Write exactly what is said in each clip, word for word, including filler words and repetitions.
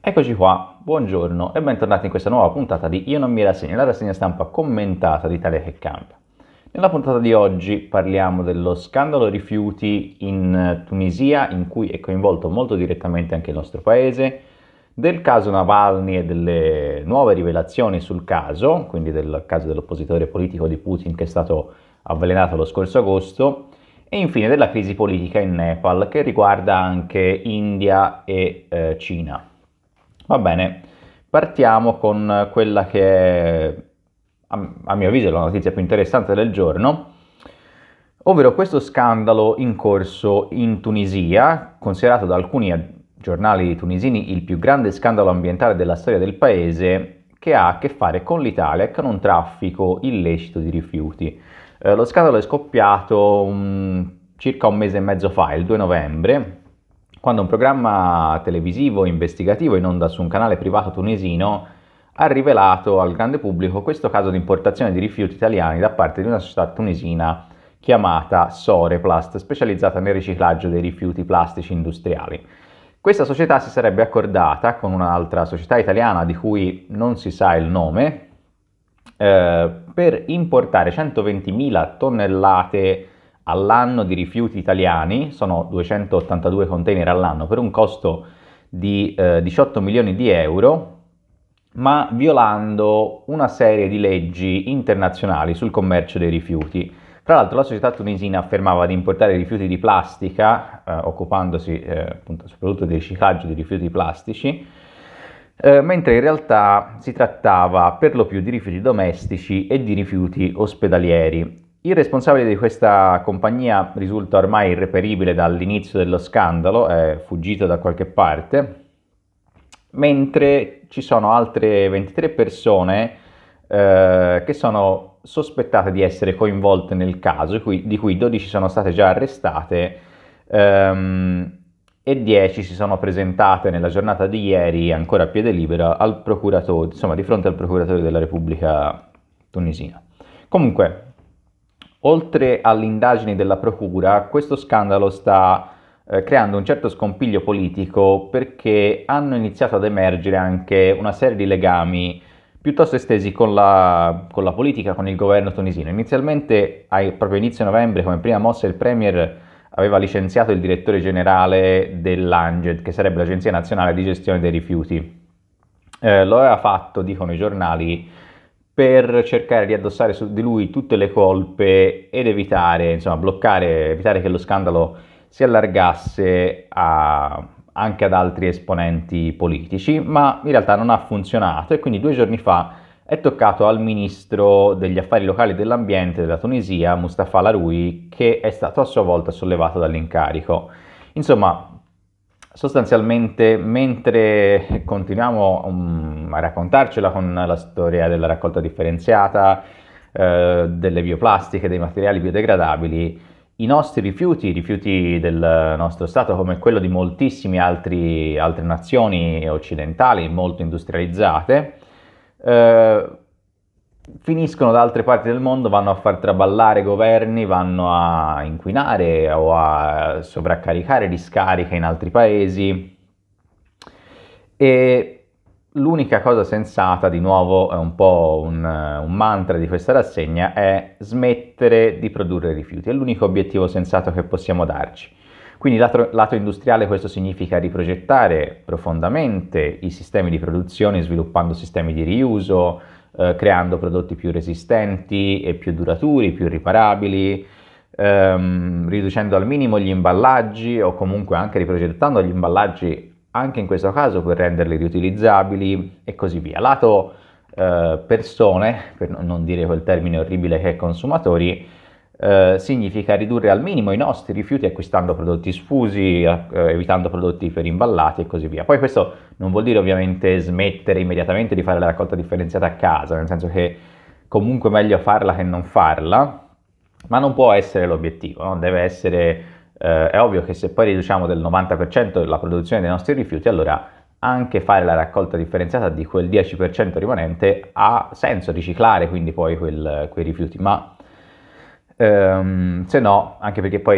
Eccoci qua, buongiorno e bentornati in questa nuova puntata di Io non mi rassegno, la rassegna stampa commentata di Italia che cambia. Nella puntata di oggi parliamo dello scandalo rifiuti in Tunisia, in cui è coinvolto molto direttamente anche il nostro paese, del caso Navalny e delle nuove rivelazioni sul caso, quindi del caso dell'oppositore politico di Putin che è stato avvelenato lo scorso agosto, e infine della crisi politica in Nepal che riguarda anche India e eh, Cina. Va bene, partiamo con quella che è, a, a mio avviso, la notizia più interessante del giorno, ovvero questo scandalo in corso in Tunisia, considerato da alcuni giornali tunisini il più grande scandalo ambientale della storia del paese, che ha a che fare con l'Italia e con un traffico illecito di rifiuti. Eh, lo scandalo è scoppiato um, circa un mese e mezzo fa, il due novembre, quando un programma televisivo investigativo in onda su un canale privato tunisino ha rivelato al grande pubblico questo caso di importazione di rifiuti italiani da parte di una società tunisina chiamata Soreplast, specializzata nel riciclaggio dei rifiuti plastici industriali. Questa società si sarebbe accordata con un'altra società italiana di cui non si sa il nome eh, per importare centoventimila tonnellate all'anno di rifiuti italiani, sono duecentottantadue container all'anno per un costo di eh, diciotto milioni di euro, ma violando una serie di leggi internazionali sul commercio dei rifiuti. Tra l'altro la società tunisina affermava di importare rifiuti di plastica, eh, occupandosi eh, appunto soprattutto di riciclaggio di rifiuti plastici, eh, mentre in realtà si trattava per lo più di rifiuti domestici e di rifiuti ospedalieri. Il responsabile di questa compagnia risulta ormai irreperibile dall'inizio dello scandalo, è fuggito da qualche parte, mentre ci sono altre ventitré persone eh, che sono sospettate di essere coinvolte nel caso, di cui dodici sono state già arrestate ehm, e dieci si sono presentate nella giornata di ieri, ancora a piede libero, al procuratore, insomma, di fronte al procuratore della Repubblica tunisina. Comunque, oltre alle indagini della procura, questo scandalo sta eh, creando un certo scompiglio politico perché hanno iniziato ad emergere anche una serie di legami piuttosto estesi con la, con la politica, con il governo tunisino. Inizialmente, ai, proprio inizio novembre, come prima mossa, il premier aveva licenziato il direttore generale dell'ANGED, che sarebbe l'Agenzia Nazionale di Gestione dei Rifiuti. Eh, lo aveva fatto, dicono i giornali, per cercare di addossare su di lui tutte le colpe ed evitare, insomma, bloccare, evitare che lo scandalo si allargasse a, anche ad altri esponenti politici, ma in realtà non ha funzionato e quindi due giorni fa è toccato al ministro degli affari locali e dell'ambiente della Tunisia, Mustafa Laroui, che è stato a sua volta sollevato dall'incarico. Insomma, sostanzialmente, mentre continuiamo um, a raccontarcela con la storia della raccolta differenziata, eh, delle bioplastiche, dei materiali biodegradabili, i nostri rifiuti, i rifiuti del nostro Stato, come quello di moltissime altri, altre nazioni occidentali molto industrializzate, eh, finiscono da altre parti del mondo, vanno a far traballare governi, vanno a inquinare o a sovraccaricare discariche in altri paesi. E l'unica cosa sensata, di nuovo è un po' un, un mantra di questa rassegna, è smettere di produrre rifiuti. È l'unico obiettivo sensato che possiamo darci. Quindi lato, lato industriale questo significa riprogettare profondamente i sistemi di produzione, sviluppando sistemi di riuso, eh, creando prodotti più resistenti e più duraturi, più riparabili, ehm, riducendo al minimo gli imballaggi o comunque anche riprogettando gli imballaggi anche in questo caso per renderli riutilizzabili e così via. Lato eh, persone, per non dire quel termine orribile che è consumatori, eh, significa ridurre al minimo i nostri rifiuti acquistando prodotti sfusi, eh, evitando prodotti per imballati e così via. Poi questo non vuol dire ovviamente smettere immediatamente di fare la raccolta differenziata a casa, nel senso che comunque è meglio farla che non farla, ma non può essere l'obiettivo, no? Deve essere... Eh, è ovvio che se poi riduciamo del novanta per cento la produzione dei nostri rifiuti, allora anche fare la raccolta differenziata di quel dieci per cento rimanente ha senso, riciclare quindi poi quel, quei rifiuti, ma ehm, se no, anche perché poi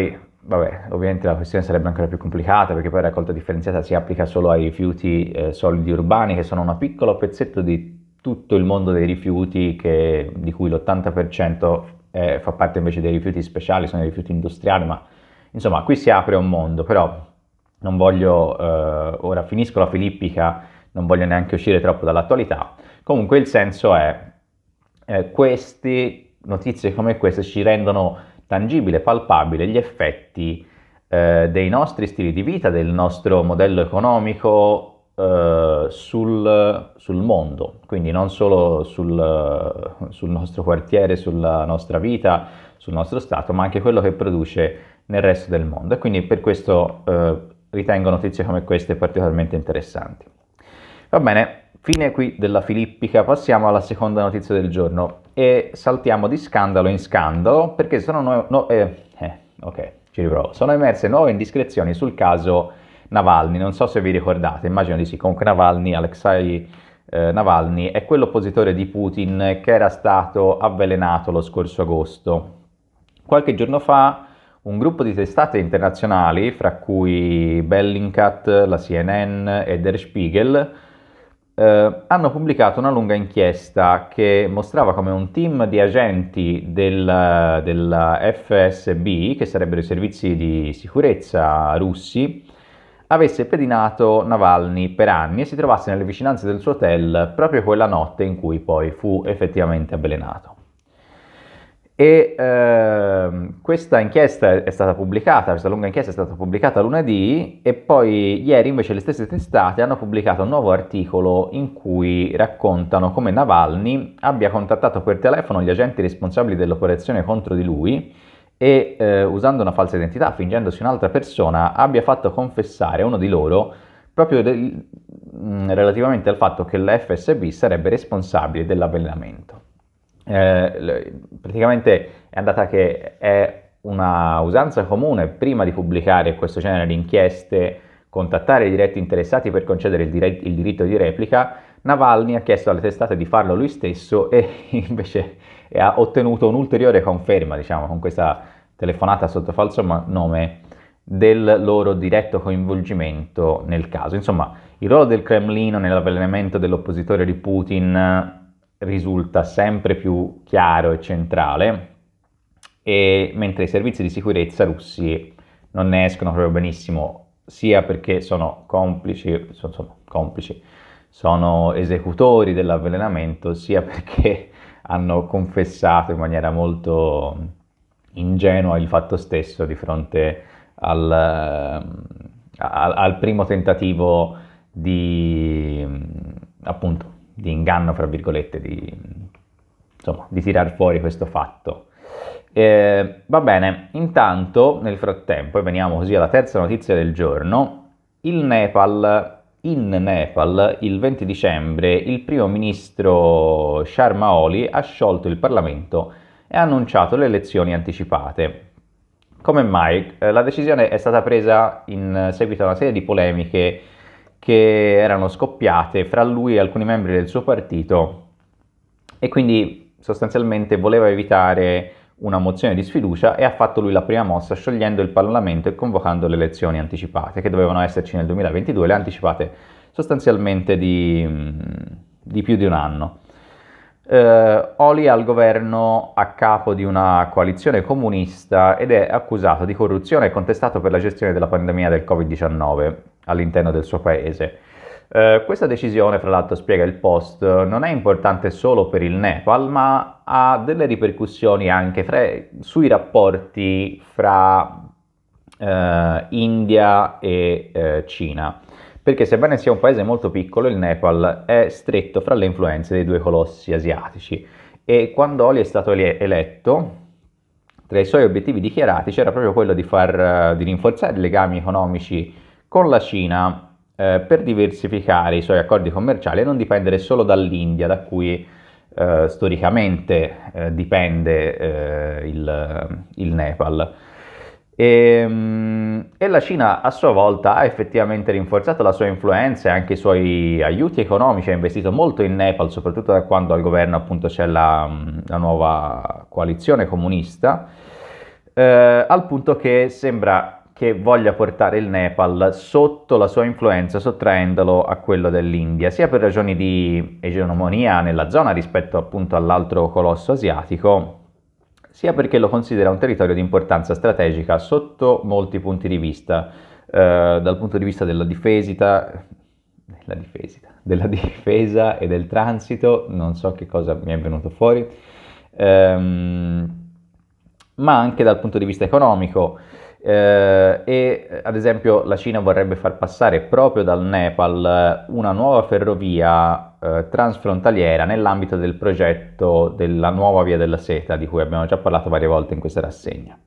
vabbè, ovviamente la questione sarebbe ancora più complicata perché poi la raccolta differenziata si applica solo ai rifiuti eh, solidi urbani, che sono un piccolo pezzetto di tutto il mondo dei rifiuti, che, di cui l'ottanta per cento eh, fa parte invece dei rifiuti speciali, sono i rifiuti industriali, ma insomma qui si apre un mondo, però non voglio, eh, ora finisco la filippica, non voglio neanche uscire troppo dall'attualità. Comunque il senso è, eh, queste notizie come queste ci rendono tangibile, palpabile gli effetti eh, dei nostri stili di vita, del nostro modello economico eh, sul, sul mondo, quindi non solo sul, sul nostro quartiere, sulla nostra vita, sul nostro stato, ma anche quello che produce nel resto del mondo. E quindi per questo eh, ritengo notizie come queste particolarmente interessanti. Va bene, fine qui della filippica, passiamo alla seconda notizia del giorno e saltiamo di scandalo in scandalo perché sono, no, no, eh, eh, ok, ci riprovo. Sono emerse nuove indiscrezioni sul caso Navalny. Non so se vi ricordate, immagino di sì. Comunque Navalny, Alexei eh, Navalny, è quell'oppositore di Putin che era stato avvelenato lo scorso agosto. Qualche giorno fa un gruppo di testate internazionali, fra cui Bellingcat, la C N N e Der Spiegel, eh, hanno pubblicato una lunga inchiesta che mostrava come un team di agenti del, della F S B, che sarebbero i servizi di sicurezza russi, avesse pedinato Navalny per anni e si trovasse nelle vicinanze del suo hotel proprio quella notte in cui poi fu effettivamente avvelenato. E eh, questa inchiesta è stata pubblicata, questa lunga inchiesta è stata pubblicata lunedì e poi ieri invece le stesse testate hanno pubblicato un nuovo articolo in cui raccontano come Navalny abbia contattato per telefono gli agenti responsabili dell'operazione contro di lui e eh, usando una falsa identità, fingendosi un'altra persona, abbia fatto confessare uno di loro proprio del, mh, relativamente al fatto che l'F S B sarebbe responsabile dell'avvelenamento. Eh, praticamente è andata che è una usanza comune prima di pubblicare questo genere di inchieste contattare i diretti interessati per concedere il, dire- il diritto di replica. Navalny ha chiesto alle testate di farlo lui stesso e invece ha ottenuto un'ulteriore conferma, diciamo, con questa telefonata sotto falso nome del loro diretto coinvolgimento nel caso. Insomma, il ruolo del Cremlino nell'avvelenamento dell'oppositore di Putin risulta sempre più chiaro e centrale, e mentre i servizi di sicurezza russi non ne escono proprio benissimo, sia perché sono complici, sono, sono, complici, sono esecutori dell'avvelenamento, sia perché hanno confessato in maniera molto ingenua il fatto stesso di fronte al, al, al primo tentativo di, appunto, di inganno, fra virgolette, di, insomma, di tirar fuori questo fatto. Eh, va bene, intanto, nel frattempo, e veniamo così alla terza notizia del giorno, il Nepal, in Nepal, il venti dicembre, il primo ministro Sharma Oli ha sciolto il Parlamento e ha annunciato le elezioni anticipate. Come mai? Eh, la decisione è stata presa in seguito a una serie di polemiche che erano scoppiate fra lui e alcuni membri del suo partito e quindi sostanzialmente voleva evitare una mozione di sfiducia e ha fatto lui la prima mossa sciogliendo il Parlamento e convocando le elezioni anticipate che dovevano esserci nel duemilaventidue, le ha anticipate sostanzialmente di, di più di un anno. Uh, Oli è al governo a capo di una coalizione comunista ed è accusato di corruzione e contestato per la gestione della pandemia del covid diciannove all'interno del suo paese. Uh, questa decisione, fra l'altro, spiega il Post, non è importante solo per il Nepal, ma ha delle ripercussioni anche fra, sui rapporti fra uh, India e uh, Cina. Perché sebbene sia un paese molto piccolo, il Nepal è stretto fra le influenze dei due colossi asiatici e quando Oli è stato eletto, tra i suoi obiettivi dichiarati c'era proprio quello di, far, di rinforzare i legami economici con la Cina eh, per diversificare i suoi accordi commerciali e non dipendere solo dall'India, da cui eh, storicamente eh, dipende eh, il, il Nepal. E, e la Cina a sua volta ha effettivamente rinforzato la sua influenza e anche i suoi aiuti economici, ha investito molto in Nepal, soprattutto da quando al governo appunto c'è la, la nuova coalizione comunista. eh, al punto che sembra che voglia portare il Nepal sotto la sua influenza, sottraendolo a quello dell'India, sia per ragioni di egemonia nella zona rispetto appunto all'altro colosso asiatico, sia perché lo considera un territorio di importanza strategica sotto molti punti di vista, eh, dal punto di vista della difesa, della difesa, della difesa e del transito, non so che cosa mi è venuto fuori, ehm, ma anche dal punto di vista economico. Eh, e ad esempio la Cina vorrebbe far passare proprio dal Nepal una nuova ferrovia eh, transfrontaliera nell'ambito del progetto della nuova Via della Seta, di cui abbiamo già parlato varie volte in questa rassegna.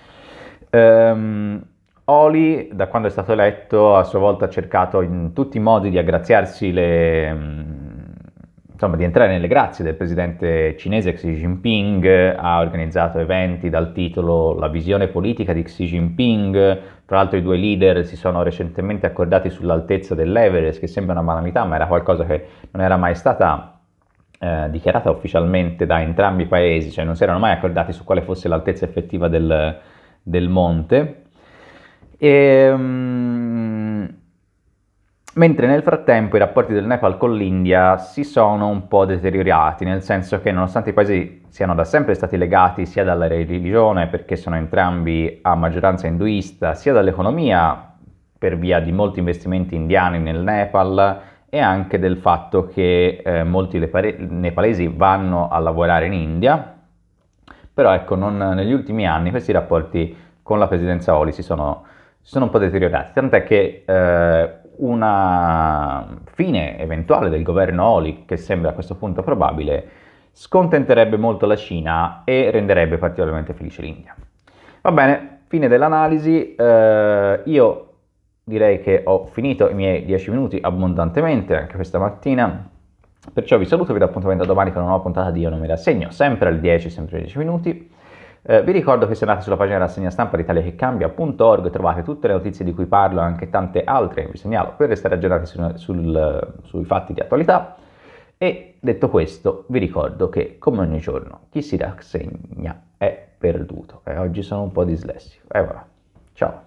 Um, Oli, da quando è stato eletto, a sua volta ha cercato in tutti i modi di aggraziarsi le... insomma, di entrare nelle grazie del presidente cinese Xi Jinping, ha organizzato eventi dal titolo La visione politica di Xi Jinping. Tra l'altro i due leader si sono recentemente accordati sull'altezza dell'Everest, che sembra una banalità, ma era qualcosa che non era mai stata eh, dichiarata ufficialmente da entrambi i paesi, cioè non si erano mai accordati su quale fosse l'altezza effettiva del, del monte. E, um, mentre nel frattempo i rapporti del Nepal con l'India si sono un po' deteriorati, nel senso che nonostante i paesi siano da sempre stati legati sia dalla religione, perché sono entrambi a maggioranza induista, sia dall'economia, per via di molti investimenti indiani nel Nepal, e anche del fatto che eh, molti nepalesi vanno a lavorare in India, però ecco, non, negli ultimi anni questi rapporti con la presidenza Oli si sono, si sono un po' deteriorati, tant'è che eh, una fine eventuale del governo Oli, che sembra a questo punto probabile, scontenterebbe molto la Cina e renderebbe particolarmente felice l'India. Va bene, fine dell'analisi. Eh, io direi che ho finito i miei dieci minuti abbondantemente anche questa mattina, perciò vi saluto, vi do appuntamento a domani con una nuova puntata di Io non mi rassegno, sempre alle dieci, sempre alle dieci minuti. Eh, vi ricordo che se andate sulla pagina rassegna stampa di italia che cambia punto org trovate tutte le notizie di cui parlo e anche tante altre, vi segnalo, per restare aggiornati sul, sul, sui fatti di attualità. E detto questo, vi ricordo che come ogni giorno chi si rassegna è perduto. E oggi sono un po' dislessico. E voilà. Ciao.